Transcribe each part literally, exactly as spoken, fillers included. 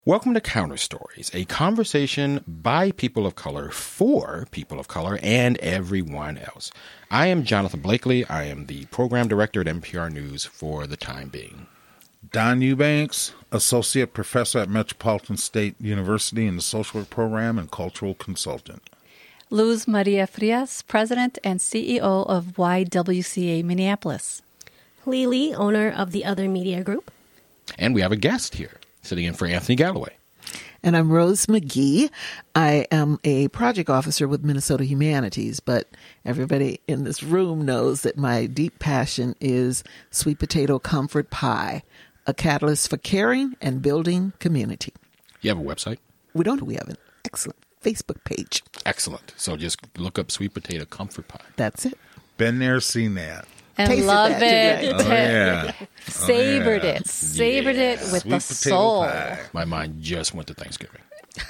Welcome to Counter Stories, a conversation by people of color for people of color and everyone else. I am Jonathan Blakely. I am the program director at N P R News for the time being. Don Eubanks, associate professor at Metropolitan State University in the social work program and cultural consultant. Luz Maria Frias, president and C E O of Y W C A Minneapolis. Lee Lee, owner of the Other Media Group. And we have a guest here, sitting in for Anthony Galloway. And I'm Rose McGee. I am a project officer with Minnesota Humanities, but everybody in this room knows that my deep passion is sweet potato comfort pie, a catalyst for caring and building community. You have a website? We don't. We have an excellent Facebook page. Excellent. So just look up sweet potato comfort pie. That's it. Been there, seen that. And Tasted love that, it. Oh, yeah. Savored Oh, yeah. it. Savored Yeah. it with Sweet the potato soul. pie. My mind just went to Thanksgiving.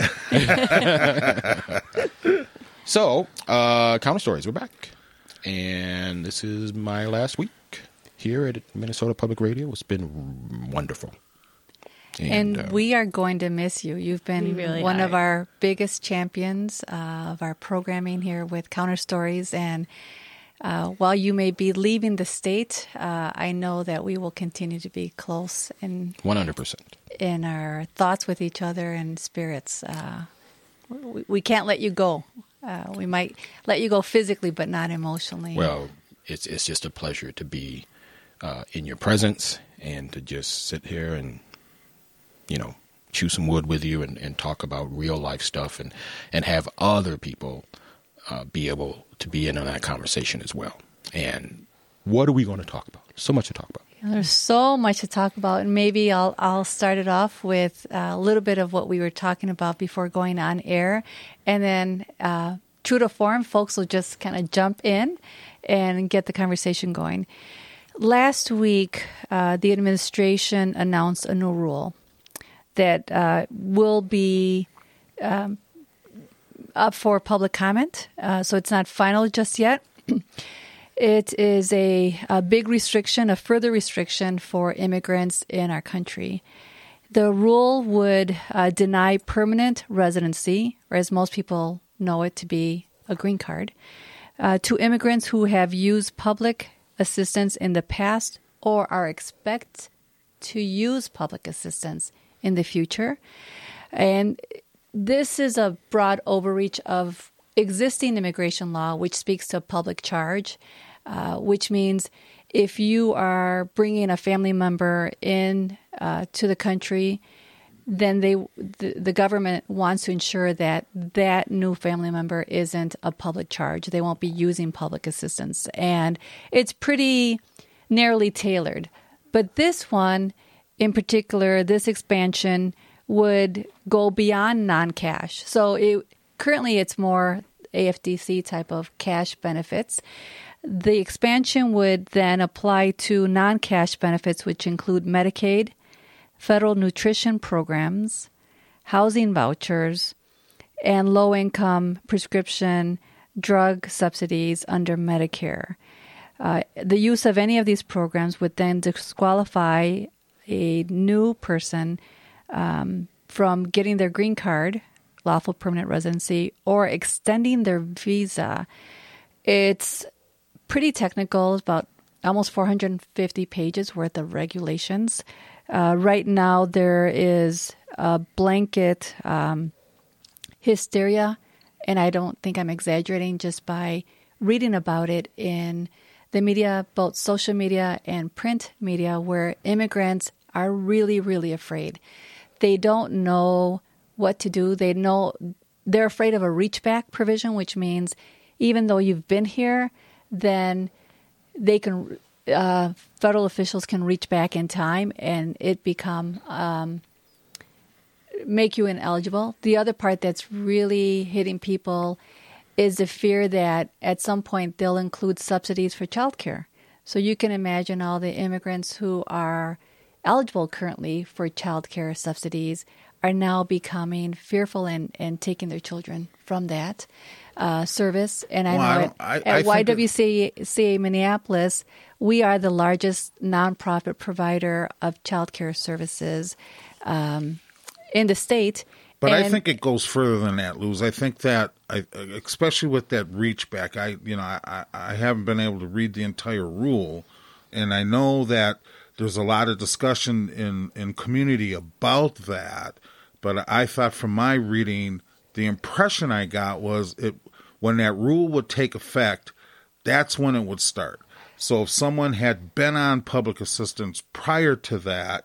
So, uh, Counter Stories, we're back. And this is my last week here at Minnesota Public Radio. It's been wonderful. And uh, we are going to miss you. You've been We really one of are. our biggest champions uh, of our programming here with Counter Stories. And uh, while you may be leaving the state, uh, I know that we will continue to be close in, one hundred percent. in our thoughts with each other and spirits. Uh, we, we can't let you go. Uh, we might let you go physically, but not emotionally. Well, it's it's just a pleasure to be uh, in your presence and to just sit here and, you know, chew some wood with you and, and talk about real life stuff and, and have other people uh, be able to be in on that conversation as well. And what are we going to talk about? So much to talk about. There's so much to talk about, and maybe I'll I'll start it off with a little bit of what we were talking about before going on air, and then uh, true to form, folks will just kind of jump in and get the conversation going. Last week, uh, the administration announced a new rule that uh, will be um, up for public comment, uh, so it's not final just yet. It is a, a big restriction, a further restriction for immigrants in our country. The rule would uh, deny permanent residency, or as most people know it to be a green card, uh, to immigrants who have used public assistance in the past or are expect to use public assistance in the future. And this is a broad overreach of existing immigration law, which speaks to public charge. Uh, which means if you are bringing a family member in uh, to the country, then they the, the government wants to ensure that that new family member isn't a public charge. They won't be using public assistance. And it's pretty narrowly tailored. But this one, in particular, this expansion would go beyond non-cash. So it, currently it's more A F D C type of cash benefits. The expansion would then apply to non-cash benefits, which include Medicaid, federal nutrition programs, housing vouchers, and low-income prescription drug subsidies under Medicare. Uh, the use of any of these programs would then disqualify a new person um, from getting their green card, lawful permanent residency, or extending their visa. It's pretty technical, about almost four hundred fifty pages worth of regulations. Uh, right now, there is a blanket um, hysteria, and I don't think I'm exaggerating just by reading about it in the media, both social media and print media, where immigrants are really, really afraid. They don't know what to do. They know they're afraid of a reach back provision, which means even though you've been here, then they can, uh, federal officials can reach back in time and it become, um, make you ineligible. The other part that's really hitting people is the fear that at some point they'll include subsidies for childcare. So you can imagine all the immigrants who are eligible currently for childcare subsidies are now becoming fearful and, and taking their children from that uh, service. And I Well, I know don't- at, I- I at think Y W C A Minneapolis, we are the largest nonprofit provider of childcare services um, in the state. But and, I think it goes further than that, Luz. I think that, I, especially with that reach back, I you know I, I haven't been able to read the entire rule, and I know that there's a lot of discussion in, in community about that. But I thought from my reading, the impression I got was it when that rule would take effect, that's when it would start. So if someone had been on public assistance prior to that,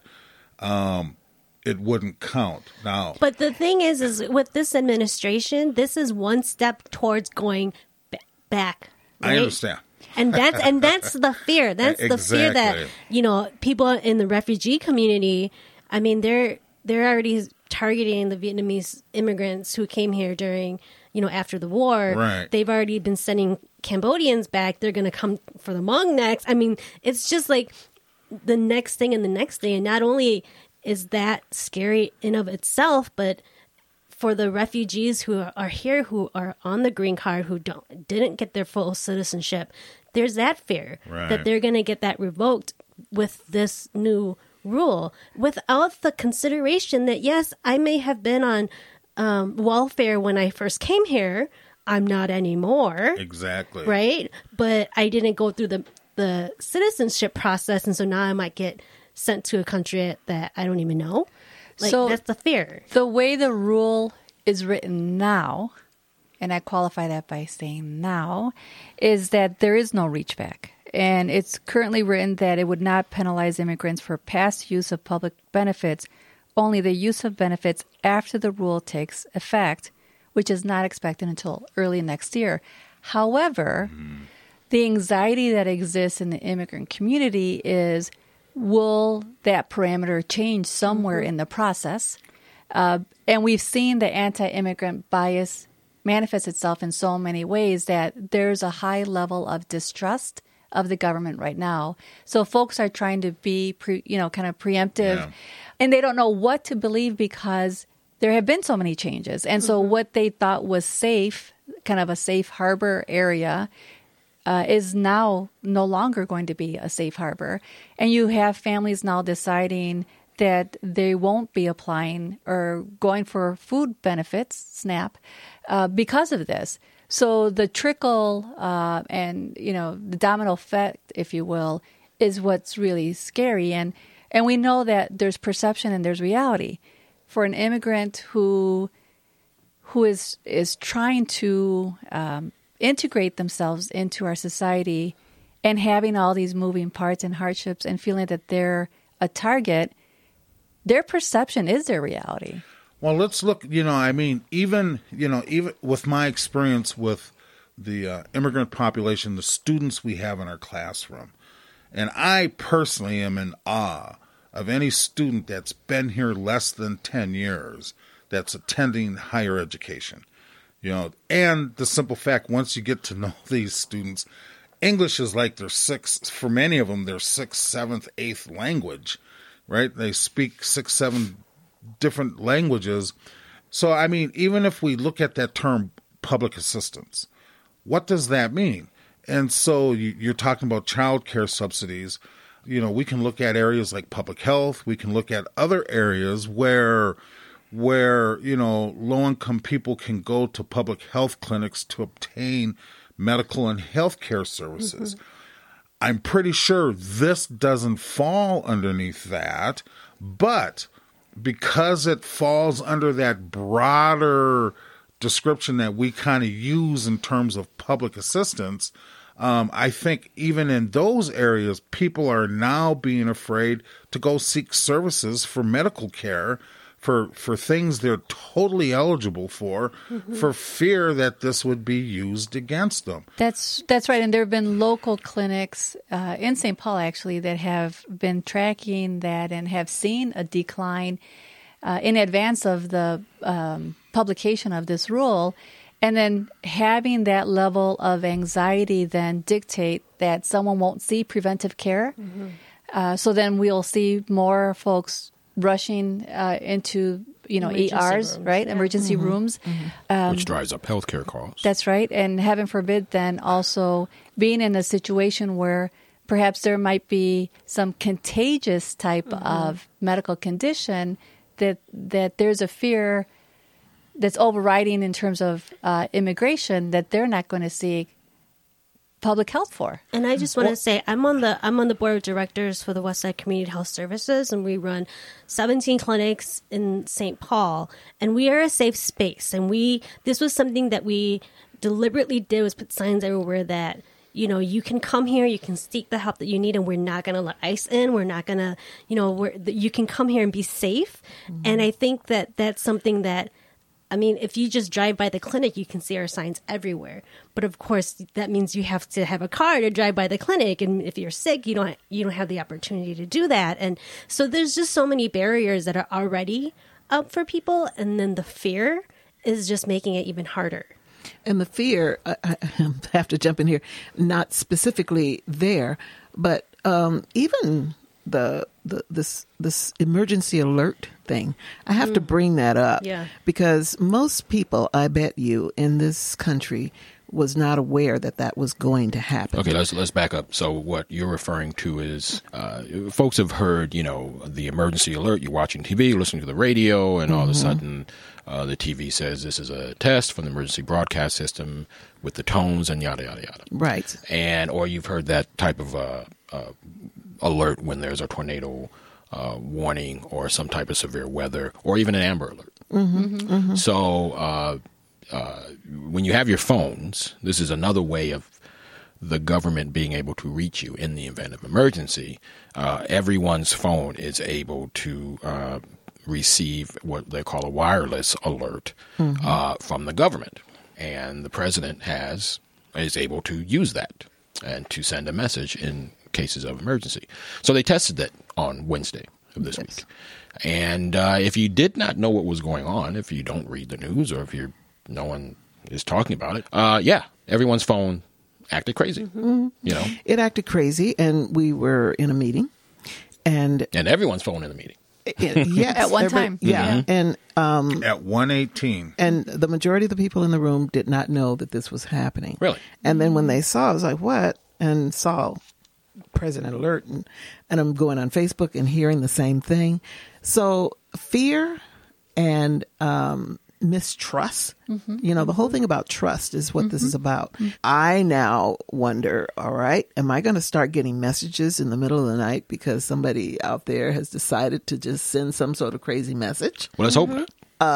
um, it wouldn't count. Now, but the thing is, is with this administration, this is one step towards going b- back. Right? I understand. And that's and that's the fear. That's the fear that, Exactly. you know, people in the refugee community, I mean, they're they're already targeting the Vietnamese immigrants who came here during, you know, after the war. Right. They've already been sending Cambodians back. They're going to come for the Hmong next. I mean, it's just like the next thing and the next thing. And not only is that scary in of itself, but for the refugees who are here, who are on the green card, who don't didn't get their full citizenship, there's that fear Right. that they're going to get that revoked with this new rule, without the consideration that, yes, I may have been on um, welfare when I first came here. I'm not anymore. Exactly. Right? But I didn't go through the, the citizenship process, and so now I might get sent to a country that I don't even know. Like, So- that's the fear. The way the rule is written now, and I qualify that by saying now, is that there is no reach back. And it's currently written that it would not penalize immigrants for past use of public benefits, only the use of benefits after the rule takes effect, which is not expected until early next year. However, mm. the anxiety that exists in the immigrant community is, will that parameter change somewhere mm-hmm. in the process? Uh, and we've seen the anti-immigrant bias manifest itself in so many ways that there's a high level of distrust of the government right now. So folks are trying to be, pre, you know, kind of preemptive, yeah. and they don't know what to believe because there have been so many changes. And mm-hmm. so what they thought was safe, kind of a safe harbor area, uh, is now no longer going to be a safe harbor. And you have families now deciding that they won't be applying or going for food benefits, SNAP, uh, because of this. So the trickle uh, and, you know, the domino effect, if you will, is what's really scary. And and we know that there's perception and there's reality. For an immigrant who who is is trying to um, integrate themselves into our society and having all these moving parts and hardships and feeling that they're a target, their perception is their reality. Well, let's look, you know, I mean, even, you know, even with my experience with the uh, immigrant population, the students we have in our classroom, and I personally am in awe of any student that's been here less than ten years that's attending higher education, you know, and the simple fact, once you get to know these students, English is like their sixth, for many of them, their sixth, seventh, eighth language, right? They speak six, seven different languages. So, I mean, even if we look at that term public assistance, what does that mean? And so you, you're talking about child care subsidies. You know, we can look at areas like public health. We can look at other areas where, where, you know, low-income people can go to public health clinics to obtain medical and health care services. Mm-hmm. I'm pretty sure this doesn't fall underneath that, but because it falls under that broader description that we kind of use in terms of public assistance, um, I think even in those areas, people are now being afraid to go seek services for medical care for for things they're totally eligible for, mm-hmm. for fear that this would be used against them. That's that's right. And there have been local clinics uh, in Saint Paul, actually, that have been tracking that and have seen a decline uh, in advance of the um, publication of this rule. And then having that level of anxiety then dictate that someone won't see preventive care. Mm-hmm. Uh, so then we'll see more folks rushing uh, into, you know, emergency E Rs, rooms, right? Yeah. Emergency mm-hmm. rooms. Mm-hmm. Um, Which drives up healthcare costs. That's right. And heaven forbid then also being in a situation where perhaps there might be some contagious type mm-hmm. of medical condition that that there's a fear that's overriding in terms of uh, immigration that they're not going to seek public health for. And I just want to say, I'm on the I'm on the board of directors for the Westside Community Health Services, and we run seventeen clinics in Saint Paul, and we are a safe space. And we this was something that we deliberately did, was put signs everywhere that, you know, you can come here, you can seek the help that you need, and we're not going to let ICE in. We're not going to, you know, we're, you can come here and be safe. Mm-hmm. And I think that that's something that, I mean, if you just drive by the clinic, you can see our signs everywhere. But of course, that means you have to have a car to drive by the clinic. And if you're sick, you don't you don't have the opportunity to do that. And so there's just so many barriers that are already up for people. And then the fear is just making it even harder. And the fear, I, I have to jump in here, not specifically there, but um, even the, the this this emergency alert thing, I have mm. to bring that up. Yeah. Because most people, I bet you, in this country was not aware that that was going to happen. Okay, let's let's back up. So what you're referring to is uh, folks have heard, you know, the emergency alert. You're watching T V, you're listening to the radio, and all mm-hmm. of a sudden uh, the T V says this is a test from the emergency broadcast system with the tones and yada, yada, yada. Right. And or you've heard that type of uh, uh, alert when there's a tornado uh, warning or some type of severe weather or even an Amber Alert. Mm-hmm. Mm-hmm. So uh, uh, when you have your phones, this is another way of the government being able to reach you in the event of emergency. Uh, everyone's phone is able to uh, receive what they call a wireless alert mm-hmm. uh, from the government. And the president has is able to use that and to send a message in cases of emergency. So they tested that on Wednesday of this yes. week. And uh, if you did not know what was going on, if you don't read the news or if you're no one is talking about it, uh, yeah, everyone's phone acted crazy. Mm-hmm. You know, it acted crazy, and we were in a meeting, and and everyone's phone in the meeting. It, yes, at one time, yeah, mm-hmm. and um, at one eighteen, and the majority of the people in the room did not know that this was happening. Really, and then when they saw, I was like, "What?" and saw President Alert, and, and I'm going on Facebook and hearing the same thing. So fear and um, mistrust, mm-hmm. you know, the whole thing about trust is what mm-hmm. this is about. Mm-hmm. I now wonder, all right, am I going to start getting messages in the middle of the night because somebody out there has decided to just send some sort of crazy message? Well, let's mm-hmm. hope not.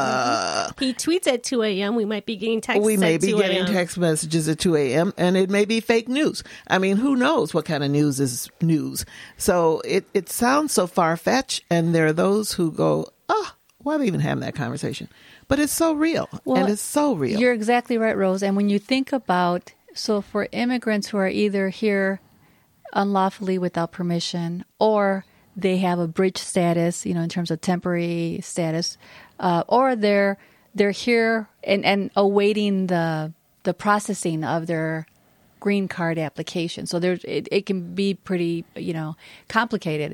Uh, he tweets at two a.m. We might be getting texts We may at be two getting a.m. text messages at two a.m. and it may be fake news. I mean, who knows what kind of news is news? So it, it sounds so far-fetched, and there are those who go, oh, why are we even having that conversation? But it's so real, well, and it's so real. You're exactly right, Rose. And when you think about, so for immigrants who are either here unlawfully without permission or they have a bridge status, you know, in terms of temporary status, Uh, or they're they're here and, and awaiting the the processing of their green card application. So there's it, it can be pretty, you know, complicated.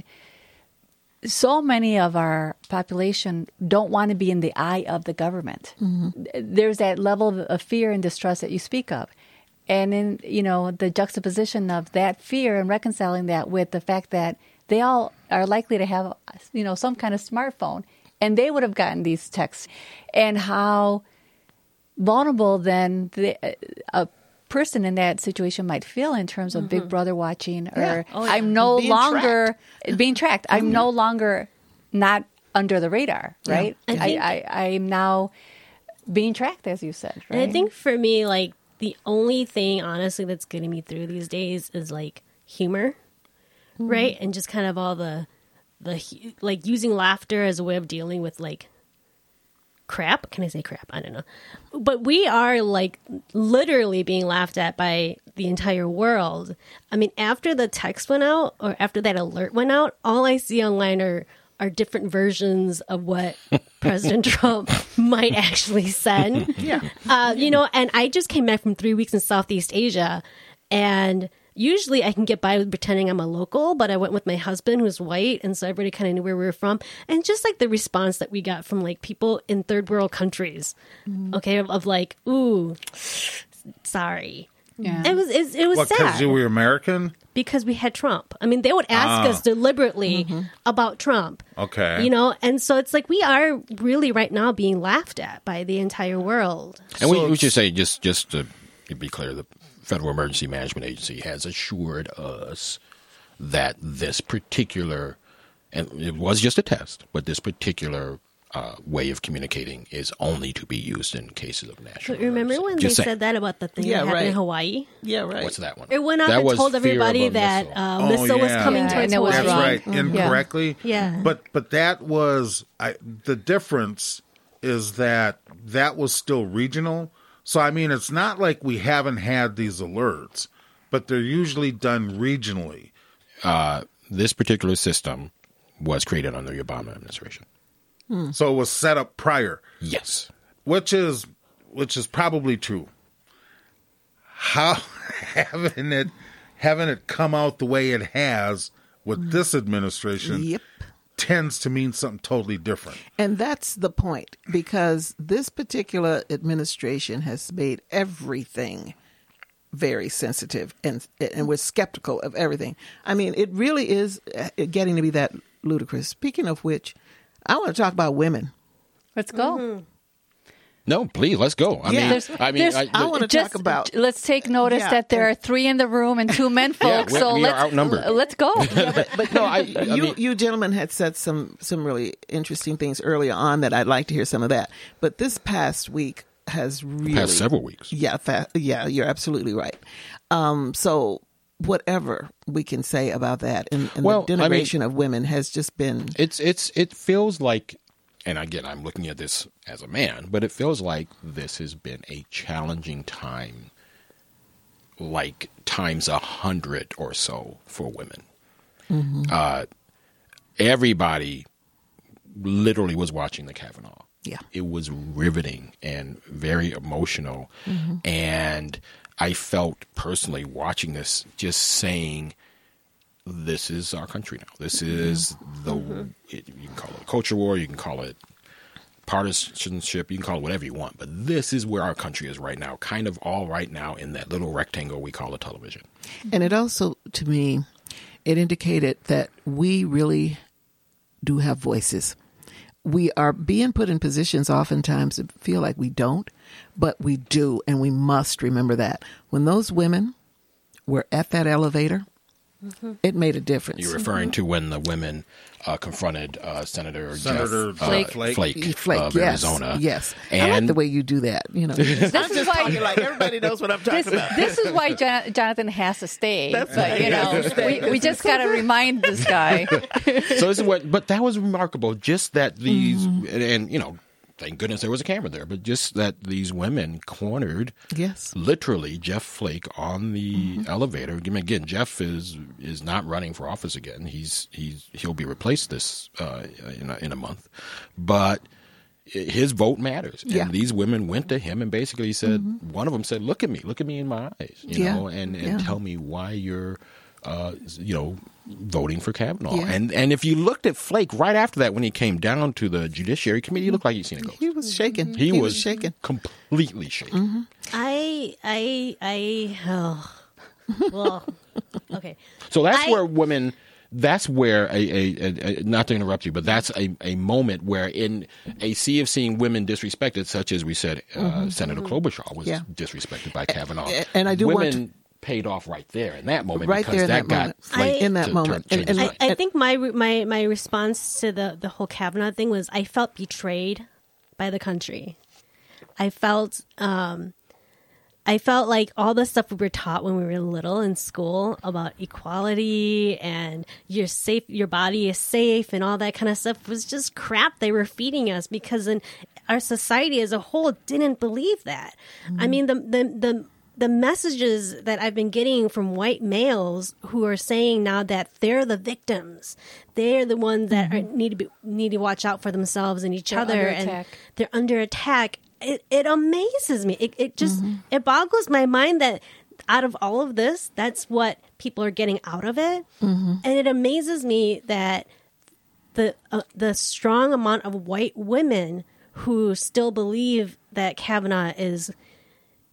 So many of our population don't want to be in the eye of the government. Mm-hmm. There's that level of, of fear and distrust that you speak of. And in, you know, the juxtaposition of that fear and reconciling that with the fact that they all are likely to have, you know, some kind of smartphone. And they would have gotten these texts, and how vulnerable then the, a person in that situation might feel in terms of mm-hmm. Big Brother watching, or yeah. Oh, yeah. I'm no being longer tracked. being tracked. I'm mm-hmm. no longer not under the radar, right? Yeah. I think, I, I, I'm now being tracked, as you said. Right? And I think for me, like, the only thing, honestly, that's getting me through these days is, like, humor, mm-hmm. right? And just kind of all the... The like using laughter as a way of dealing with like crap. Can I say crap? I don't know. But we are like literally being laughed at by the entire world. I mean, after the text went out or after that alert went out, all I see online are are different versions of what President Trump might actually send. Yeah. Uh, you know, and I just came back from three weeks in Southeast Asia, and usually I can get by with pretending I'm a local, but I went with my husband who's white, and so everybody kind of knew where we were from. And just like the response that we got from like people in third world countries, mm. okay, of, of like, ooh, sorry. Yeah. It was it, it was What, sad because you were American? because we had Trump. I mean, they would ask Ah. us deliberately about Trump. Okay. You know, and so it's like we are really right now being laughed at by the entire world. And we, So- we should say, just just to be clear, the Federal Emergency Management Agency has assured us that this particular, and it was just a test, but this particular uh, way of communicating is only to be used in cases of national But remember emergency. when Just they saying. said that about the thing Yeah, that happened right. in Hawaii? Yeah, right. What's that one? It went out That and was told fear everybody of a that missile. uh, Oh, missile was yeah. coming Yeah, towards and it was That's Hawaii. wrong. right, Mhm. incorrectly. Yeah. But but that was I, the difference is that that was still regional. So I mean, it's not like we haven't had these alerts, but they're usually done regionally. Uh, this particular system was created under the Obama administration. So it was set up prior, Yes. which is which is probably true. How having it having it come out the way it has with this administration Yep. tends to mean something totally different. And that's the point, because this particular administration has made everything very sensitive, and and we're skeptical of everything. I mean, it really is uh, getting to be that ludicrous. Speaking of which, I want to talk about women. Let's go. Mm-hmm. No, please, let's go. I Yeah. mean, There's- I mean, there's- I, I want to Just talk about. let's take notice Yeah, that there and- are three in the room and two men Yeah, folks. we- so we are let's outnumbered. l- let's go. But No, I- I you mean- you gentlemen had said some some really interesting things earlier on that I'd like to hear some of that. But this past week has really past several weeks. Yeah, fa- yeah, you're absolutely right. Um, so whatever we can say about that, and, and Well, the I mean- denigration of women has just been. It's it's it feels like, and again, I'm looking at this as a man, but it feels like this has been a challenging time, like times a hundred or so for women. Mm-hmm. Uh, everybody literally was watching the Kavanaugh. Yeah. It was riveting and very emotional, Mm-hmm. and I felt personally watching this, just saying, this is our country now. This is the, it, you can call it a culture war, you can call it partisanship, you can call it whatever you want, but this is where our country is right now, kind of all right now in that little rectangle we call a television. And it also, to me, it indicated that we really do have voices. We are being put in positions oftentimes to feel like we don't, but we do, and we must remember that. When those women were at that elevator, it made a difference. You're referring to when the women uh, confronted uh, Senator, Senator Jeff uh, Flake. Flake, Flake. Flake, of yes, Arizona. yes. I And like the way you do that. You know, This is why like everybody knows what I'm talking this, about. this is why Jon- Jonathan has to stay. That's but, right. you know, we, we just got to remind this guy. so this is what, but that was remarkable. Just that these, Mm-hmm. and, and you know, thank goodness there was a camera there, but just that these women cornered, Yes. literally Jeff Flake on the Mm-hmm. elevator. Again, Jeff is is not running for office again. He's he's he'll be replaced this uh, in a, in a month, but his vote matters. Yeah. And these women went to him and basically said, one of them said, "Look at me, look at me in my eyes, you Yeah. know, and and Yeah. tell me why you're." Uh, you know, voting for Kavanaugh. Yeah. And and if you looked at Flake right after that, when he came down to the Judiciary Committee, he looked like he'd seen a ghost. He was shaking. He, was, was shaking. completely shaken. I, I, I, oh. Well, okay. So that's I- where women. That's where a, a, a, a not to interrupt you, but that's a, a moment where in a sea of seeing women disrespected, such as we said, uh, Senator Klobuchar was Yeah. disrespected by Kavanaugh. A- and I do want women paid off right there in that moment Right because there in that, that got moment. Flake I- In that to moment. turn- And- change his and mind. I, I think my re- my my response to the the whole Kavanaugh thing was I felt betrayed by the country. I felt um, I felt like all the stuff we were taught when we were little in school about equality and you're safe, your body is safe, and all that kind of stuff was just crap they were feeding us because in our society as a whole didn't believe that. I mean, the the the the messages that I've been getting from white males who are saying now that they're the victims, they're the ones that are, need to be, need to watch out for themselves and each They're other, under and attack. they're under attack. It it amazes me. It it just it boggles my mind that out of all of this, that's what people are getting out of it, and it amazes me that the uh, the strong amount of white women who still believe that Kavanaugh is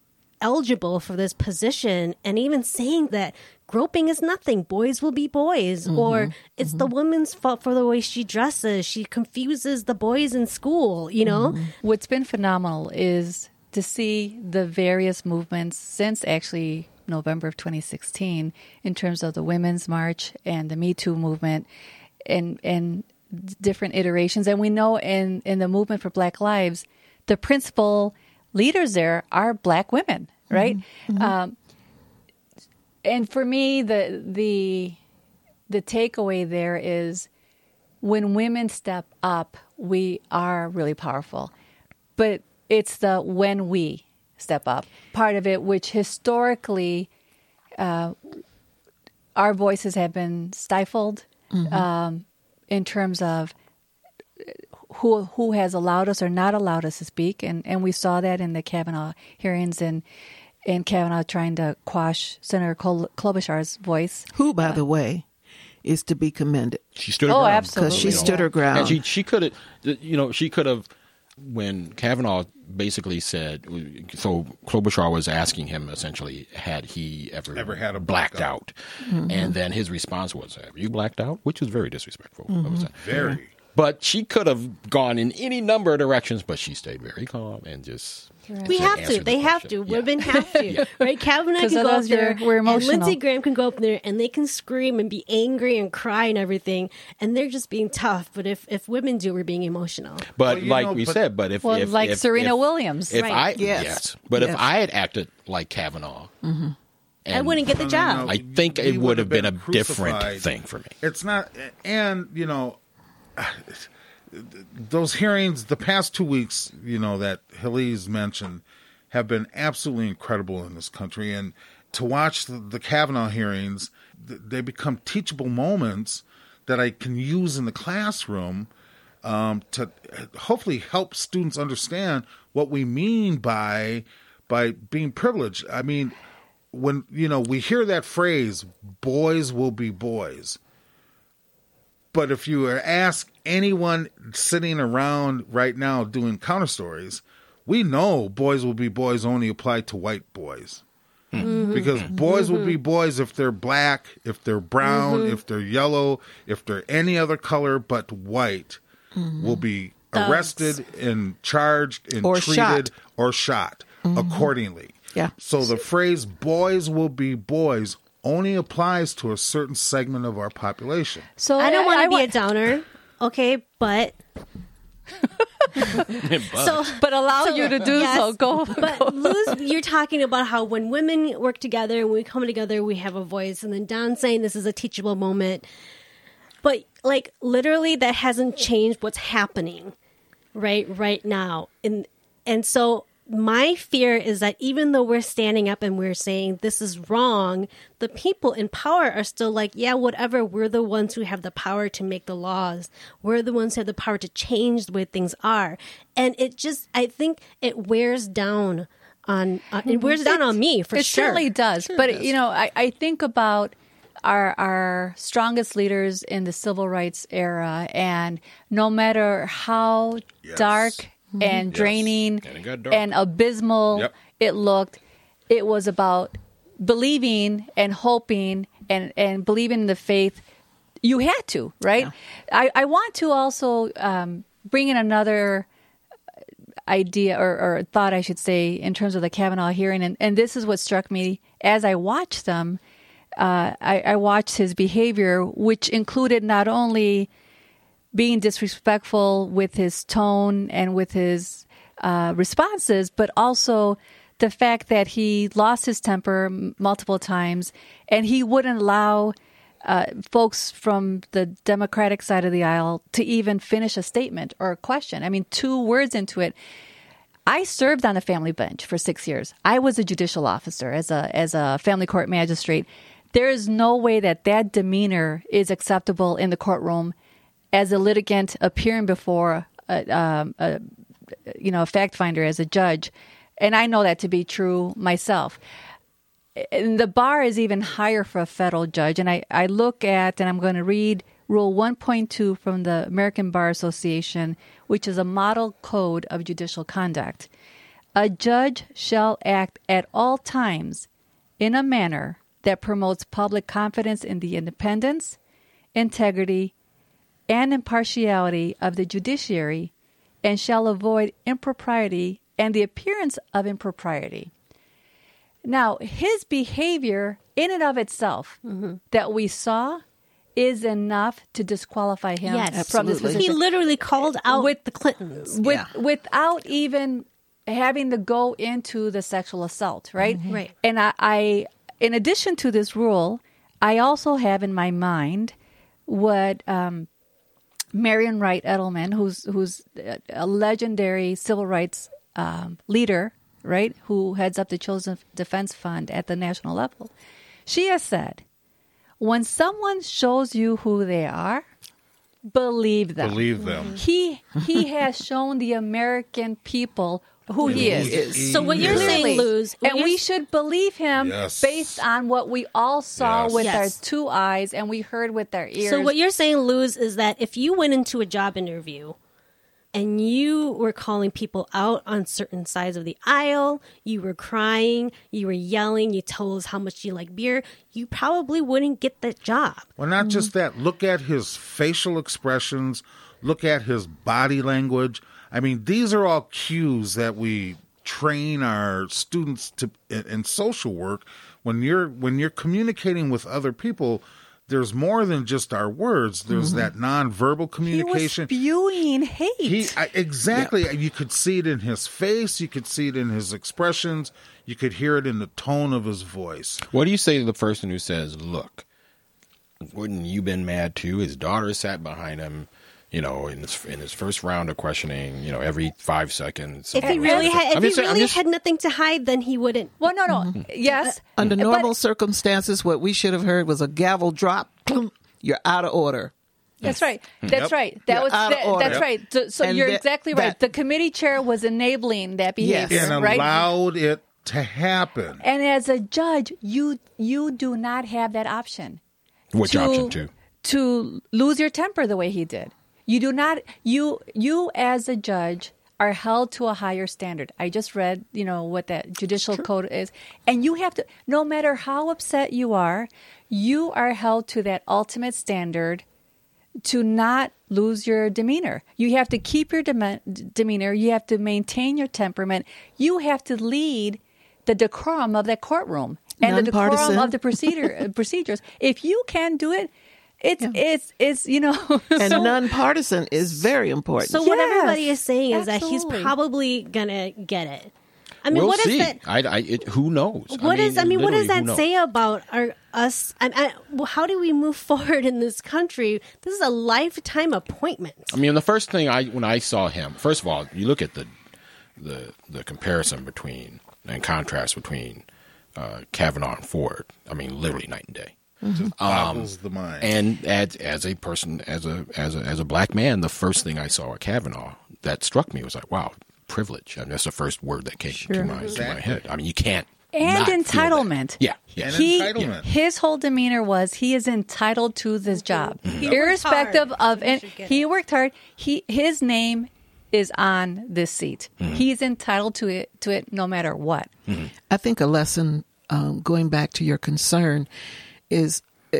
eligible for this position, and even saying that groping is nothing, boys will be boys, mm-hmm. or it's mm-hmm. the woman's fault for the way she dresses, she confuses the boys in school, you know? Mm-hmm. What's been phenomenal is to see the various movements since actually November of twenty sixteen in terms of the Women's March and the Me Too movement and and different iterations. And we know in, in the movement for Black Lives, the principal leaders there are Black women, right? Mm-hmm. Um, and for me, the the the takeaway there is when women step up, we are really powerful. But it's the when we step up part of it, which historically uh, our voices have been stifled mm-hmm. um, in terms of who who has allowed us or not allowed us to speak. And, and we saw that in the Kavanaugh hearings and, and Kavanaugh trying to quash Senator Kol- Klobuchar's voice. Who, by uh, the way, is to be commended. She stood her oh, ground. Absolutely. Because she you know, stood her ground. And she, she could have, you know, she could have, when Kavanaugh basically said, so Klobuchar was asking him essentially, had he ever, ever had a blacked blackout? out? Mm-hmm. And then his response was, have you blacked out? Which was very disrespectful. Mm-hmm. What was that? Very. But she could have gone in any number of directions, but she stayed very calm and just... We have to. The they have to. Yeah. Women have to. yeah. Right? Kavanaugh can go up there, we're and emotional. Lindsey Graham can go up there, and they can scream and be angry and cry and everything, and they're just being tough. But if, if women do, we're being emotional. But well, like know, we but, said, but if... Well, if, like if, Serena if, Williams. If right. I, yes. yes. But yes. if I had acted like Kavanaugh... Mm-hmm. I wouldn't get the job. No, no, no. I think We it would have been, been a different crucified. thing for me. It's not, and, you know... Those hearings, the past two weeks, you know, that Haley's mentioned, have been absolutely incredible in this country. And to watch the, the Kavanaugh hearings, they become teachable moments that I can use in the classroom um, to hopefully help students understand what we mean by by being privileged. I mean, when, you know, we hear that phrase, boys will be boys. But if you ask anyone sitting around right now doing counter stories, we know boys will be boys only apply to white boys. Mm-hmm. Because boys mm-hmm. will be boys if they're black, if they're brown, mm-hmm. if they're yellow, if they're any other color but white, mm-hmm. will be arrested Thugs. and charged and or treated shot. or shot mm-hmm. accordingly. Yeah. So the phrase boys will be boys only applies to a certain segment of our population. So I don't want to be want... a downer, okay, but so but allow so, you to do yes, so. Go. But go. Luz, you're talking about how when women work together and we come together, we have a voice, and then Don's saying this is a teachable moment. But like literally, that hasn't changed what's happening right right now, and and so. My fear is that even though we're standing up and we're saying this is wrong, the people in power are still like, yeah, whatever. We're the ones who have the power to make the laws. We're the ones who have the power to change the way things are. And it just, I think it wears down on, uh, it wears down on me for it sure. It certainly does. Sure but, does. you know, I, I think about our our strongest leaders in the civil rights era, and no matter how yes. dark and yes. draining and, and abysmal yep. it looked, it was about believing and hoping and, and believing in the faith. You had to, right? Yeah. I, I want to also um, bring in another idea or, or thought, I should say, in terms of the Kavanaugh hearing. And, and this is what struck me as I watched them. Uh, I, I watched his behavior, which included not only being disrespectful with his tone and with his uh, responses, but also the fact that he lost his temper m- multiple times, and he wouldn't allow uh, folks from the Democratic side of the aisle to even finish a statement or a question. I mean, two words into it. I served on a family bench for six years. I was a judicial officer as a as a family court magistrate. There is no way that that demeanor is acceptable in the courtroom as a litigant appearing before a, um, a you know a fact finder as a judge, and I know that to be true myself. And the bar is even higher for a federal judge. And I, I look at, and I'm going to read Rule one point two from the American Bar Association, which is a model code of judicial conduct. A judge shall act at all times in a manner that promotes public confidence in the independence, integrity, and impartiality of the judiciary, and shall avoid impropriety and the appearance of impropriety. Now, his behavior in and of itself mm-hmm. that we saw is enough to disqualify him Yes, from this absolutely. position. He literally called out With- the Clintons. With, Yeah. Without even having to go into the sexual assault, right? Mm-hmm. Right. And I, I, in addition to this rule, I also have in my mind what um, Marian Wright Edelman, who's who's a legendary civil rights um, leader, right, who heads up the Children's Defense Fund at the national level. She has said, when someone shows you who they are, believe them. Believe them. He he has shown the American people who he is. So what you're saying, Luz, what and you're- we should believe him Yes. based on what we all saw Yes. with Yes. our two eyes and we heard with our ears. So what you're saying, Luz, is that if you went into a job interview and you were calling people out on certain sides of the aisle, you were crying, you were yelling, you told us how much you like beer, you probably wouldn't get that job. Well, not just that. Look at his facial expressions. Look at his body language. I mean, these are all cues that we train our students to in, in social work. When you're when you're communicating with other people, there's more than just our words. There's Mm-hmm. that nonverbal he was communication. spewing hate. He I, exactly. You could see it in his face. You could see it in his expressions. You could hear it in the tone of his voice. What do you say to the person who says, look, wouldn't you been mad too? His daughter sat behind him, you know, in his in his first round of questioning, you know, every five seconds. If he really had, if I'm he just- I'm really just- had nothing to hide, then he wouldn't. well, no, no. Yes. Under But- normal circumstances, what we should have heard was a gavel drop. You're out of order. That's right. That's Yep. right. That You're was out of that, order. that's right. So, so And you're that- exactly right. that- The committee chair was enabling that Yes. behavior, And right? allowed it to happen. And as a judge, you you do not have that option. Which to- option two? To lose your temper the way he did. You do not. You you as a judge are held to a higher standard. I just read, you know, what that judicial code is, and you have to. No matter how upset you are, you are held to that ultimate standard to not lose your demeanor. You have to keep your dem- demeanor. You have to maintain your temperament. You have to lead the decorum of that courtroom and the decorum Nonpartisan. of the procedure procedures. If you can do it, it's it's it's you know. And so- nonpartisan is very important. So what Yes, everybody is saying is that he's absolutely. probably gonna get it. I mean, we'll what is see. that? I, I, it, who knows? What is? I mean, what does literally, who that knows? say about our us? I, I, well, how do we move forward in this country? This is a lifetime appointment. I mean, the first thing I when I saw him, first of all, you look at the the the comparison between and contrast between uh, Kavanaugh and Ford. I mean, literally night and day. Boggles the mind. And as as a person, as a as a as a black man, the first thing I saw at Kavanaugh that struck me was like, wow, privilege. I mean, that's the first word that came to my to my head. I mean, you can't and not feel that. entitlement. Yeah, yeah. And He, entitlement. his whole demeanor was he is entitled to this job, He irrespective worked hard, of. so he And should get he it. worked hard. He his name is on this seat. He's entitled to it to it no matter what. I think a lesson, um, going back to your concern, is uh,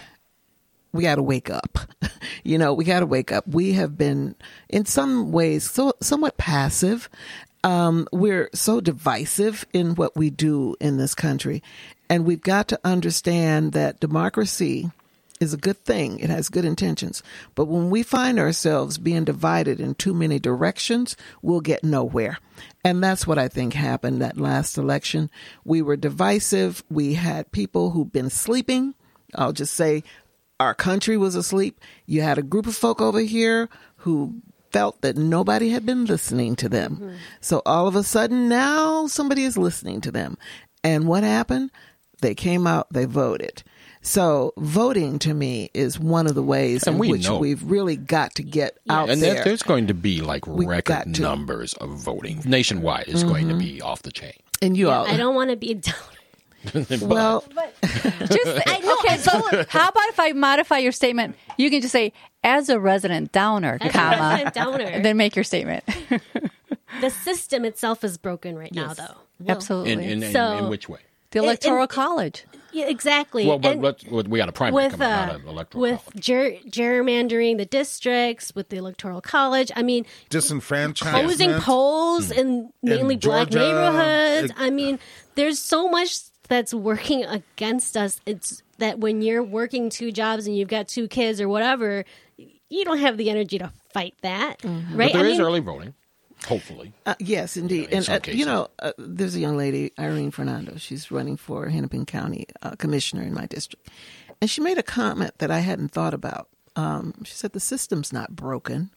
we got to wake up. You know, we got to wake up. We have been, in some ways, so somewhat passive. Um, we're so divisive in what we do in this country. And we've got to understand that democracy is a good thing. It has good intentions. But when we find ourselves being divided in too many directions, we'll get nowhere. And that's what I think happened that last election. We were divisive. We had people who've been sleeping. I'll just say our country was asleep. You had a group of folk over here who felt that nobody had been listening to them. Mm-hmm. So all of a sudden now somebody is listening to them. And what happened? They came out, they voted. So voting to me is one of the ways And in we which know. we've really got to get out and there. there, there's going to be like We got record to. numbers of voting nationwide. It's going to be off the chain. And you Yeah, all, I don't want to be a downer. well, Just okay. So how about if I modify your statement? You can just say, "As a resident downer, As a comma," resident downer. and then make your statement. the system itself is broken right Yes. now, though. Well, Absolutely. In, in, in, So- in which way? the Electoral and- College. Yeah, exactly. Well, but And let's, we got a primary with coming up, uh, not an electoral with college. ger- gerrymandering the districts, with the Electoral College. I mean, Disenfranchisement. closing polls in mainly black Georgia, neighborhoods. it- I mean, there's so much that's working against us. It's that when you're working two jobs and you've got two kids or whatever, you don't have the energy to fight that, right? But there I is mean, early voting, hopefully. Uh, yes, indeed. in and, some uh, cases. you know, uh, there's a young lady, Irene Fernando. She's running for Hennepin County uh, commissioner in my district. And she made a comment that I hadn't thought about. Um, she said, the system's not broken.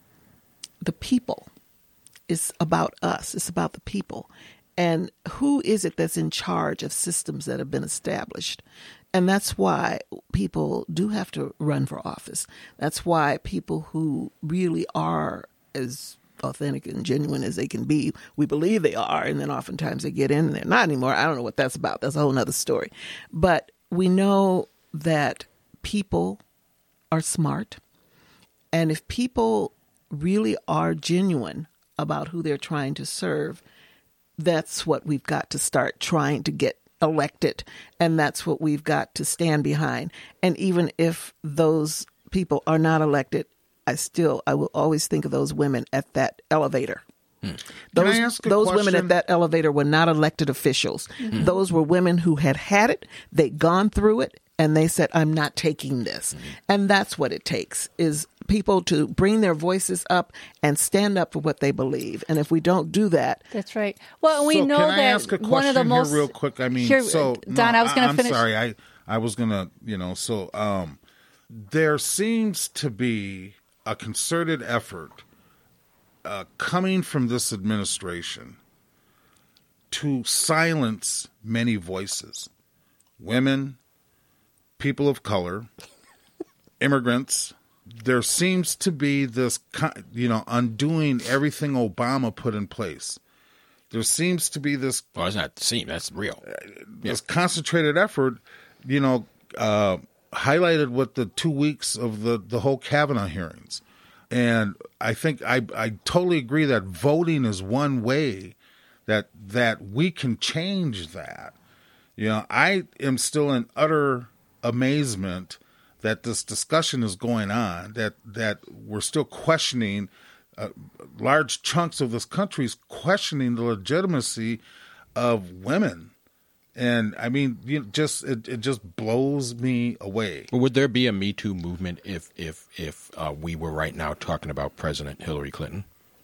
The people. It's about us. It's about the people. And who is it that's in charge of systems that have been established? And that's why people do have to run for office. That's why people who really are as authentic and genuine as they can be, we believe they are, and then oftentimes they get in and they're not anymore. I don't know what that's about. That's a whole nother story. But we know that people are smart. And if people really are genuine about who they're trying to serve, that's what we've got to start trying to get elected. And that's what we've got to stand behind. And even if those people are not elected, I still, I will always think of those women at that elevator. Can Those, I ask a those women question? at that elevator were not elected officials. Mm-hmm. Those were women who had had it, they'd gone through it, and they said, I'm not taking this. Mm-hmm. And that's what it takes, is people to bring their voices up and stand up for what they believe. And if we don't do that, That's right. Well, and we so know can that I ask a one of the question most here real quick? I mean, Here, so Don, no, I was going to I'm finish. sorry. I I was gonna, you know, so um, there seems to be a concerted effort uh, coming from this administration to silence many voices, women, people of color, immigrants. There seems to be this, co- you know, undoing everything Obama put in place. There seems to be this Well, it's not the same. That's real. this concentrated effort, you know, uh, highlighted with the two weeks of the, the whole Kavanaugh hearings. And I think I, I totally agree that voting is one way that that we can change that. You know, I am still in utter amazement that this discussion is going on, that, that we're still questioning, uh, large chunks of this country is questioning the legitimacy of women. And I mean, you know, just it, it just blows me away. Well, would there be a Me Too movement if if if uh, we were right now talking about President Hillary Clinton?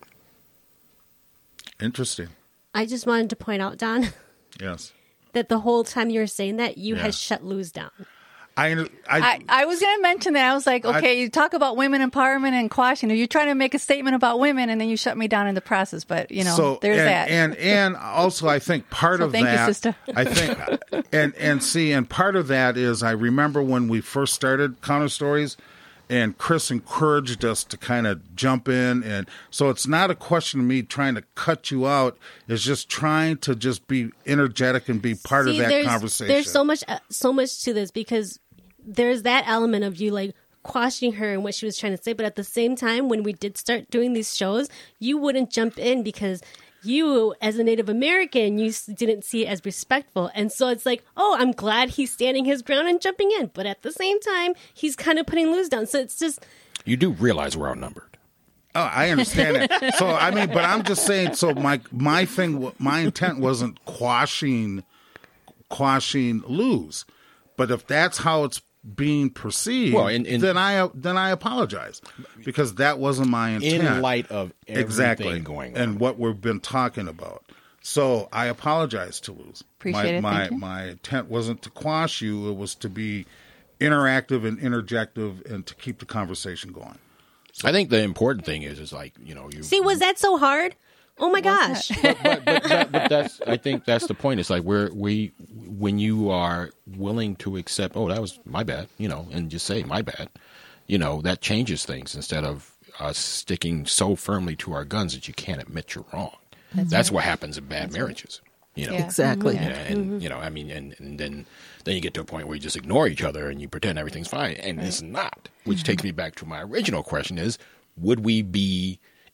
Interesting. I just wanted to point out, Don, Yes. that the whole time you were saying that, you Yeah. had shut Luz down. I I, I, I was going to mention that. I was like, I- okay, you talk about women empowerment and quashing. You're trying to make a statement about women, and then you shut me down in the process. But, you know, so there's and, that. and and also I think part So of thank you, that sister. I think and and see and part of that is I remember when we first started Counter Stories, and Chris encouraged us to kind of jump in, and so it's not a question of me trying to cut you out. It's just trying to just be energetic and be part See, of that there's, conversation. There's so much, uh, so much to this because there's that element of you like quashing her and what she was trying to say, but at the same time, when we did start doing these shows, you wouldn't jump in because you, as a Native American, you s- didn't see it as respectful, and so it's like, oh, I'm glad he's standing his ground and jumping in, but at the same time, he's kind of putting Luz down. So it's just You do realize we're outnumbered. Oh, I understand that. So I mean, but I'm just saying. So my my thing, my intent wasn't quashing, quashing Luz, but if that's how it's being perceived, Well, in- in- then I then I apologize because that wasn't my intent. In light of everything exactly going on. and what we've been talking about, so I apologize to Luz. Appreciate my, it. Thank My you. my intent wasn't to quash you; it was to be interactive and interjective and to keep the conversation going. I think the important thing is, is like, you know, you see, was that so hard? Oh my gosh! but, but, but, that, but that's I think that's the point. It's like we're we when you are willing to accept, oh, that was my bad, you know, and just say my bad, you know, that changes things instead of us sticking so firmly to our guns that you can't admit you're wrong. That's, what happens in bad marriages, you know. Yeah. exactly. Yeah, and you know, I mean, and, and then then you get to a point where you just ignore each other and you pretend everything's fine, and it's not. Which takes me back to my original question: is would we be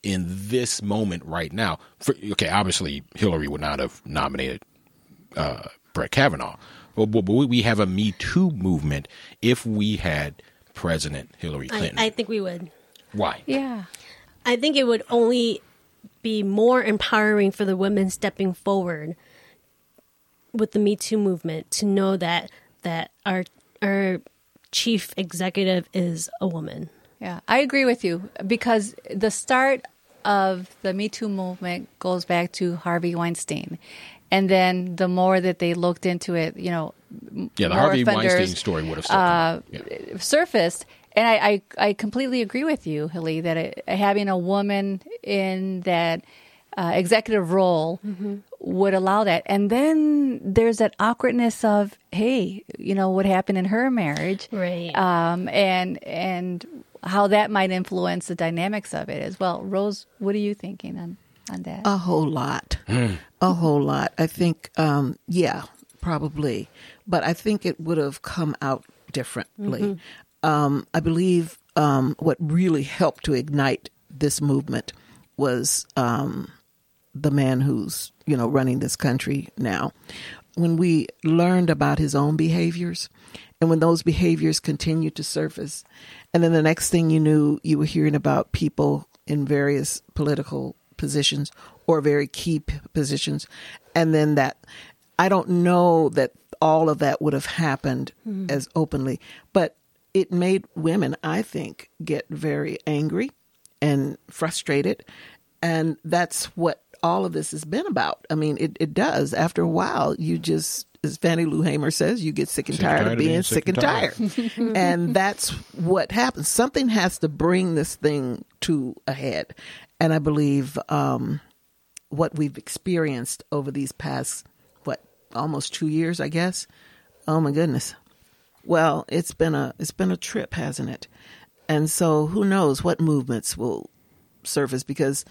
in this moment right now. For, okay, obviously Hillary would not have nominated uh, Brett Kavanaugh, but, but we have a Me Too movement if we had President Hillary Clinton. I, I think we would. Why? Yeah. I think it would only be more empowering for the women stepping forward with the Me Too movement to know that that our our chief executive is a woman. Yeah, I agree with you because the start of the Me Too movement goes back to Harvey Weinstein. And then the more that they looked into it, you know, yeah, the more Harvey offenders, Weinstein story would have still uh, yeah. surfaced. And I, I, I completely agree with you, Hilly, that it, having a woman in that uh, executive role mm-hmm. would allow that. And then there's that awkwardness of, hey, you know, what happened in her marriage. Right. Um, and and how that might influence the dynamics of it as well. Rose, what are you thinking on, on that? A whole lot. A whole lot. I think, um, yeah, probably. But I think it would have come out differently. Mm-hmm. Um, I believe um, what really helped to ignite this movement was um, the man who's, you know, running this country now. When we learned about his own behaviors, and when those behaviors continued to surface, and then the next thing you knew, you were hearing about people in various political positions or very key p- positions, and then that, I don't know that all of that would have happened mm. as openly, but it made women, I think, get very angry and frustrated. And that's what all of this has been about. I mean, it, it does. After a while, you just, as Fannie Lou Hamer says, you get sick and sick tired, tired of being, being sick, sick and tired. tired. And that's what happens. Something has to bring this thing to a head. And I believe um, what we've experienced over these past, what, almost two years, I guess. Oh, my goodness. Well, it's been a it's been a trip, hasn't it? And so who knows what movements will surface, because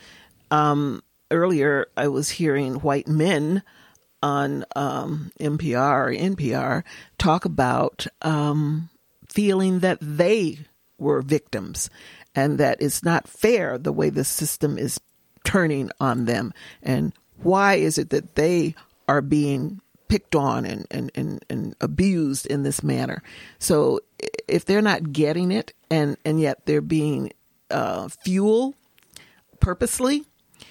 um, earlier I was hearing white men on um, N P R or N P R talk about um, feeling that they were victims and that it's not fair the way the system is turning on them. And why is it that they are being picked on and, and, and, and abused in this manner? So if they're not getting it and, and yet they're being uh, fueled purposely,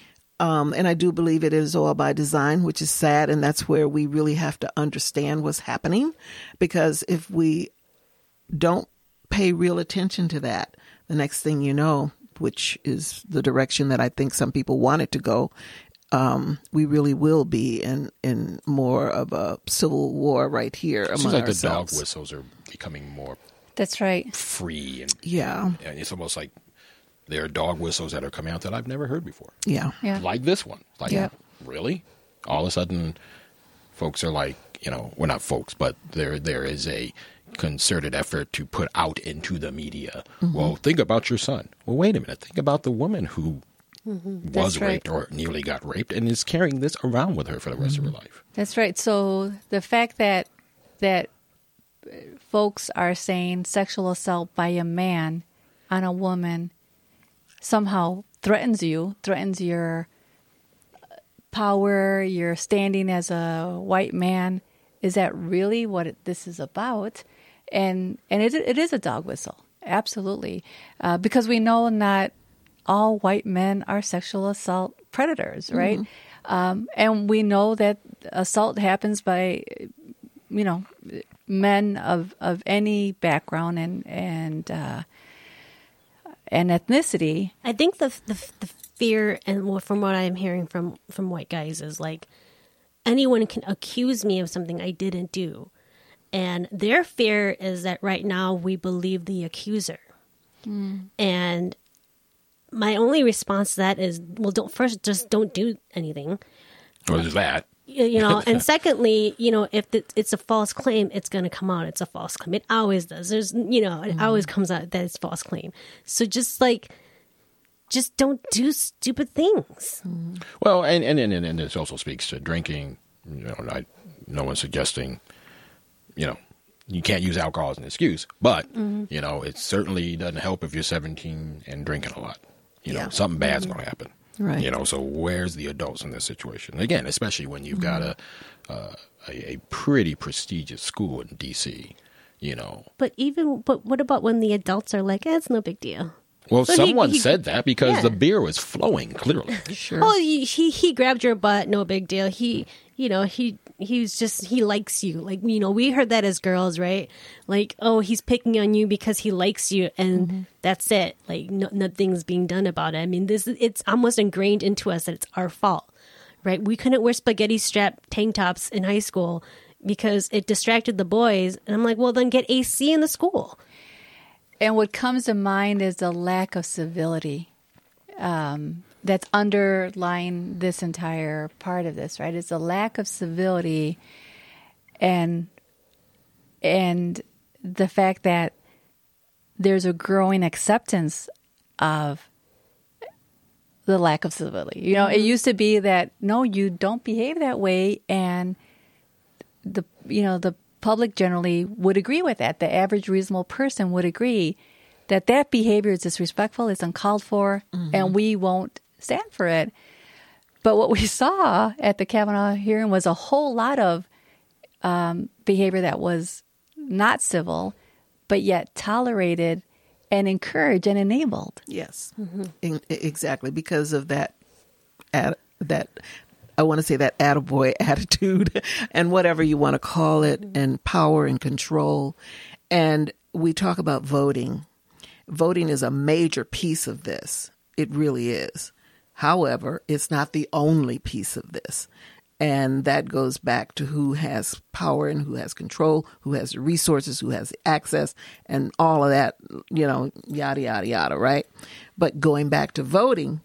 um, and I do believe it is all by design, which is sad, and that's where we really have to understand what's happening, because if we don't pay real attention to that, the next thing you know, which is the direction that I think some people want it to go, Um, we really will be in, in more of a civil war right here among ourselves. It seems like ourselves. the dog whistles are becoming more That's right. free. And, yeah. and it's almost like there are dog whistles that are coming out that I've never heard before. Yeah. Yeah. Like this one. Like, yeah. really? All of a sudden, folks are like, you know, well, not folks, but there there is a concerted effort to put out into the media, mm-hmm. well, think about your son. Well, wait a minute. Think about the woman who Mm-hmm. was right. raped or nearly got raped and is carrying this around with her for the rest mm-hmm. of her life. That's right. So the fact that that folks are saying sexual assault by a man on a woman somehow threatens you, threatens your power, your standing as a white man, is that really what it, this is about? And and it it is a dog whistle, absolutely, uh, because we know not all white men are sexual assault predators, right? Mm-hmm. Um, and we know that assault happens by, you know, men of, of any background and and uh, and ethnicity. I think the, the the fear, and from what I'm hearing from from white guys, is like anyone can accuse me of something I didn't do, and their fear is that right now we believe the accuser, mm. and my only response to that is, well, don't first just don't do anything. Well, there's that. You know, and secondly, you know, if it's a false claim, it's going to come out. It's a false claim. It always does. There's, you know, it mm-hmm. always comes out that it's a false claim. So just like, just don't do stupid things. Mm-hmm. Well, and, and, and, and this also speaks to drinking. You know, I, no one's suggesting, you know, you can't use alcohol as an excuse, but, mm-hmm. you know, it certainly doesn't help if you're seventeen and drinking a lot. You know, Yeah. something bad's going to happen. Right. You know, so where's the adults in this situation? Again, especially when you've got a, uh, a a pretty prestigious school in D C. You know. But even, but what about when the adults are like, eh, it's no big deal? Well, So he- someone he- said that because yeah. the beer was flowing clearly. Sure. Oh, he, he he grabbed your butt, no big deal. He, you know, he he was just he likes you. Like, you know, we heard that as girls, right? Like, oh, he's picking on you because he likes you, and that's it. Like, no, nothing's being done about it. I mean, this it's almost ingrained into us that it's our fault, right? We couldn't wear spaghetti strap tank tops in high school because it distracted the boys, and I'm like, well, then get A C in the school. And what comes to mind is the lack of civility um, that's underlying this entire part of this, right? It's a lack of civility and and the fact that there's a growing acceptance of the lack of civility. You know, it used to be that, no, you don't behave that way, and the you know the public generally would agree with that. The average reasonable person would agree that that behavior is disrespectful, it's uncalled for, and we won't stand for it. But what we saw at the Kavanaugh hearing was a whole lot of um, behavior that was not civil, but yet tolerated and encouraged and enabled. Yes, In- exactly, because of that, ad, that I want to say that attaboy attitude and whatever you want to call it, and power and control. And we talk about voting. Voting is a major piece of this. It really is. However, it's not the only piece of this. And that goes back to who has power and who has control, who has the resources, who has access, and all of that, you know, yada, yada, yada, right? But going back to voting,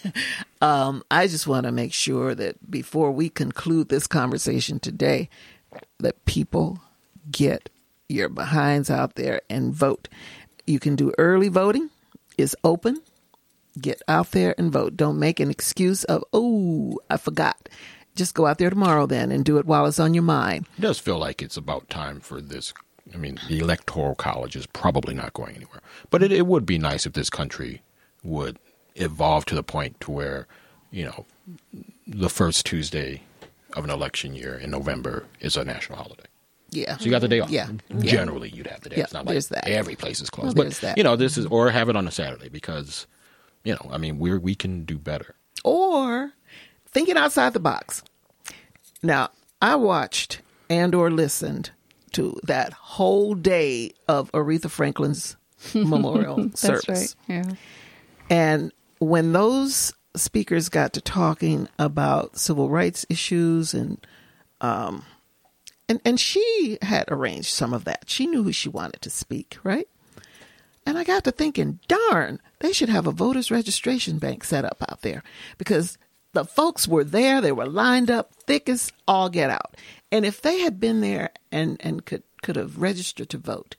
um, I just want to make sure that before we conclude this conversation today, that people get your behinds out there and vote. You can do early voting. It's open. Get out there and vote. Don't make an excuse of, oh, I forgot. Just go out there tomorrow then and do it while it's on your mind. It does feel like it's about time for this. I mean, the Electoral College is probably not going anywhere. But it, it would be nice if this country would evolve to the point to where, you know, the first Tuesday of an election year in November is a national holiday. Yeah. So you got the day off. Yeah. Generally, you'd have the day. Yeah, It's not like there's that. every place is closed. Well, but, there's that. you know, this is, or have it on a Saturday because, you know, I mean, we're, we can do better. Or thinking outside the box. Now, I watched and or listened to that whole day of Aretha Franklin's memorial That's service. right. Yeah. And when those speakers got to talking about civil rights issues and um and and she had arranged some of that. She knew who she wanted to speak, right? And I got to thinking, darn, they should have a voters registration bank set up out there, because the folks were there, they were lined up thick as all get out. And if they had been there and, and could, could have registered to vote.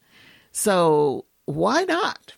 So why not?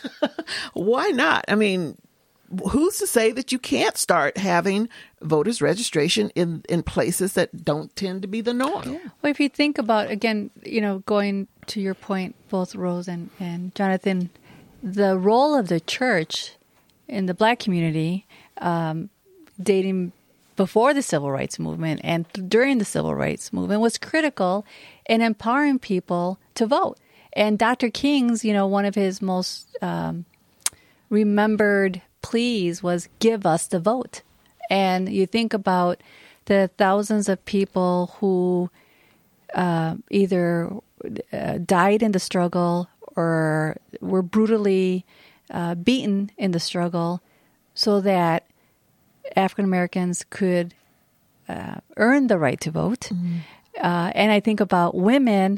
Why not? I mean, who's to say that you can't start having voters registration in, in places that don't tend to be the norm? Well, if you think about, again, you know, going to your point, both Rose and, and Jonathan, the role of the church in the Black community, um, dating before the Civil Rights Movement and during the Civil Rights Movement, was critical in empowering people to vote. And Doctor King's, you know, one of his most um, remembered pleas was, give us the vote. And you think about the thousands of people who uh, either uh, died in the struggle or were brutally uh, beaten in the struggle so that African Americans could uh, earn the right to vote. Mm-hmm. Uh, and I think about women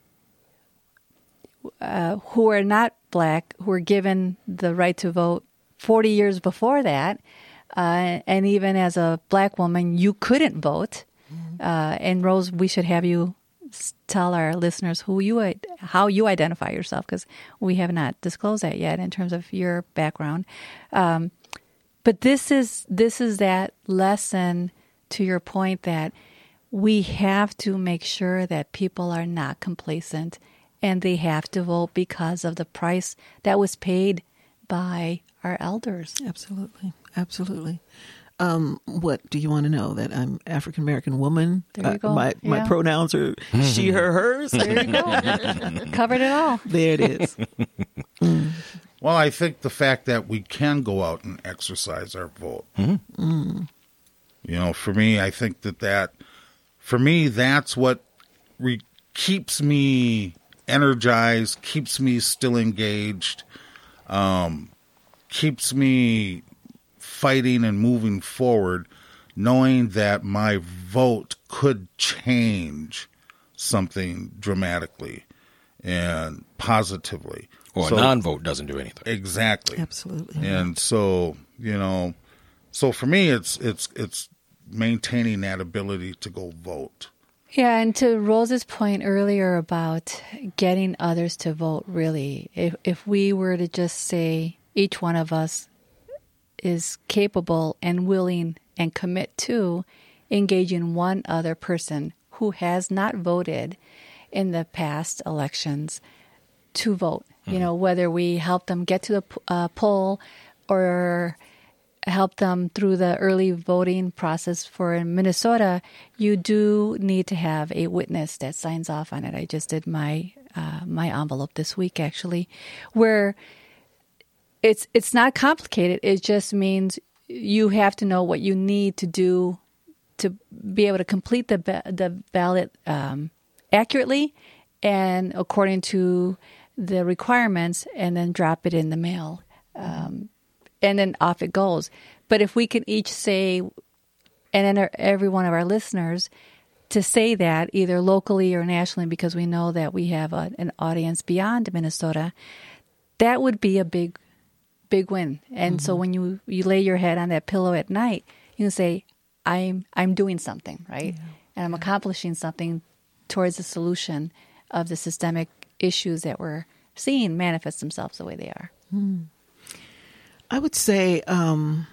uh, who are not Black, who were given the right to vote forty years before that. Uh, and even as a Black woman, you couldn't vote. Mm-hmm. Uh, and Rose, we should have you tell our listeners who you, how you identify yourself, because we have not disclosed that yet in terms of your background. Um, but this is this is that lesson, to your point, that we have to make sure that people are not complacent and they have to vote because of the price that was paid by our elders. Absolutely. Absolutely. Um, what do you want to know? That I'm African American woman? There you go. Uh, my my Yeah. pronouns are she, her, hers. There you go. Covered it all. There it is. Well, I think the fact that we can go out and exercise our vote. Mm. You know, for me, I think that that, for me, that's what re- keeps me energized, keeps me still engaged, um, keeps me fighting and moving forward, knowing that my vote could change something dramatically and positively. Or So- a non-vote doesn't do anything. Exactly. Absolutely. And so, you know, so for me, it's it's it's maintaining that ability to go vote. Yeah, and to Rose's point earlier about getting others to vote, really, if if we were to just say each one of us is capable and willing and commit to engaging one other person who has not voted in the past elections to vote, you know, whether we help them get to the uh, poll or help them through the early voting process. For in Minnesota, you do need to have a witness that signs off on it. I just did my uh, my envelope this week, actually, where it's it's not complicated. It just means you have to know what you need to do to be able to complete the ba- the ballot um, accurately and according to the requirements, and then drop it in the mail. Um, and then off it goes. But if we can each say, and then our, every one of our listeners, to say that either locally or nationally, because we know that we have a, an audience beyond Minnesota, that would be a big, big win. And mm-hmm. so when you, you lay your head on that pillow at night, you can say, I'm I'm doing something, right? Yeah. And I'm accomplishing something towards the solution of the systemic issues that we're seeing manifest themselves the way they are. Hmm. I would say um,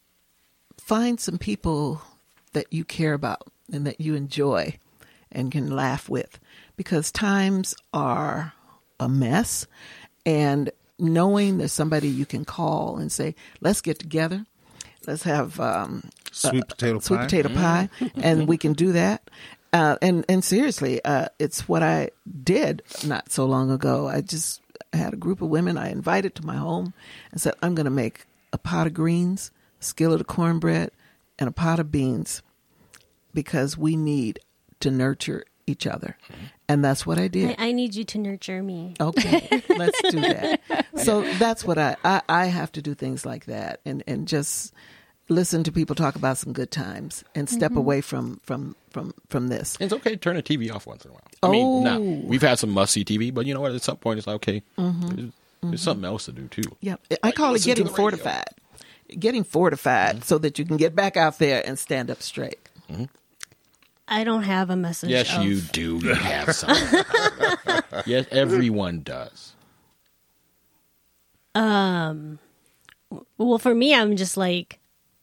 find some people that you care about and that you enjoy and can laugh with, because times are a mess, and knowing there's somebody you can call and say, let's get together, let's have um, sweet uh, potato sweet pie, potato pie, and we can do that. Uh, and, and seriously, uh, it's what I did not so long ago. I just had a group of women I invited to my home and said, I'm going to make a pot of greens, a skillet of cornbread, and a pot of beans, because we need to nurture each other. And that's what I did. I, I need you to nurture me. Okay, let's do that. So that's what I, I, I have to do, things like that, and, and just listen to people talk about some good times and step mm-hmm. away from, from, from, from this. It's okay to turn the T V off once in a while. I mean, Oh. now, we've had some must-see T V, but you know what? At some point, it's like, okay, Mm-hmm. there's, there's something else to do, too. Yeah, I Like, call it listen to getting the radio. fortified. Getting fortified so that you can get back out there and stand up straight. I don't have a message. Yes, of, you do. You have something. Yes, everyone does. Um, well, for me, I'm just like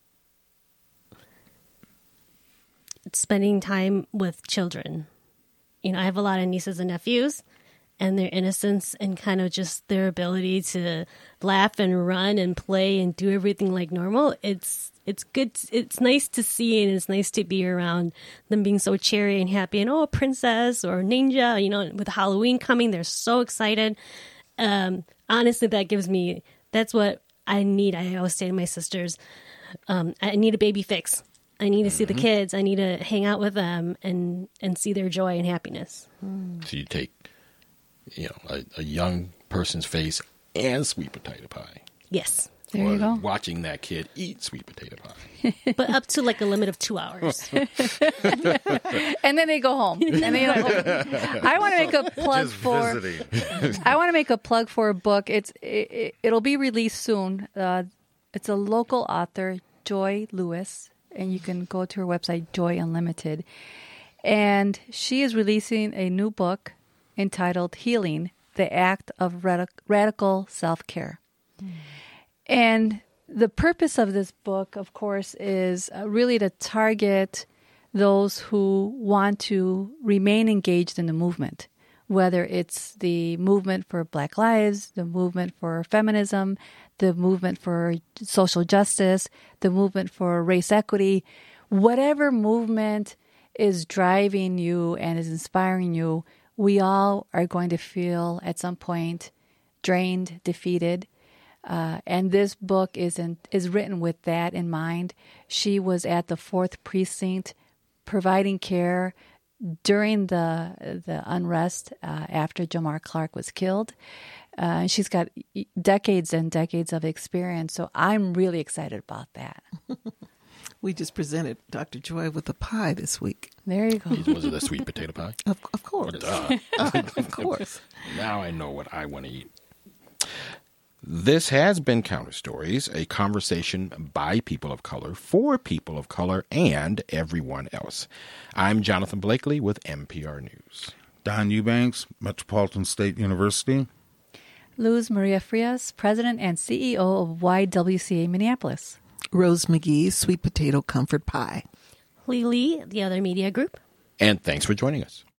spending time with children. You know, I have a lot of nieces and nephews, and their innocence and kind of just their ability to laugh and run and play and do everything like normal. It's it's good. It's nice to see, and it's nice to be around them being so cheery and happy. And oh, princess or ninja, you know, with Halloween coming, they're so excited. Um, honestly, that gives me, that's what I need. I always say to my sisters, um, I need a baby fix. I need to see the kids. I need to hang out with them and, and see their joy and happiness. So you take, you know, a, a young person's face and sweet potato pie. Yes. There or you go. watching that kid eat sweet potato pie. But up to like a limit of two hours. And then they go home. And they like, oh. I want to make a plug Just for. visiting. I want to make a plug for a book. It's it, it'll be released soon. Uh, it's a local author, Joy Lewis, and you can go to her website, Joy Unlimited. And she is releasing a new book entitled "Healing: The Act of Radic- Radical Self-Care." Mm. And the purpose of this book, of course, is uh, really to target those who want to remain engaged in the movement, whether it's the movement for Black lives, the movement for feminism, the movement for social justice, the movement for race equity, whatever movement is driving you and is inspiring you, we all are going to feel at some point drained, defeated. Uh, and this book is in, is written with that in mind. She was at the fourth Precinct providing care during the the unrest uh, after Jamar Clark was killed. Uh, and she's got decades and decades of experience. So I'm really excited about that. We just presented Doctor Joy with a pie this week. There you go. Was it a sweet potato pie? Of, of course. Duh. Of course. Now I know what I want to eat. This has been Counter Stories, a conversation by people of color, for people of color, and everyone else. I'm Jonathan Blakely with N P R News. Don Eubanks, Metropolitan State University. Luz Maria Frias, President and C E O of Y W C A Minneapolis. Rose McGee, Sweet Potato Comfort Pie. Lee Lee, the Other Media Group. And thanks for joining us.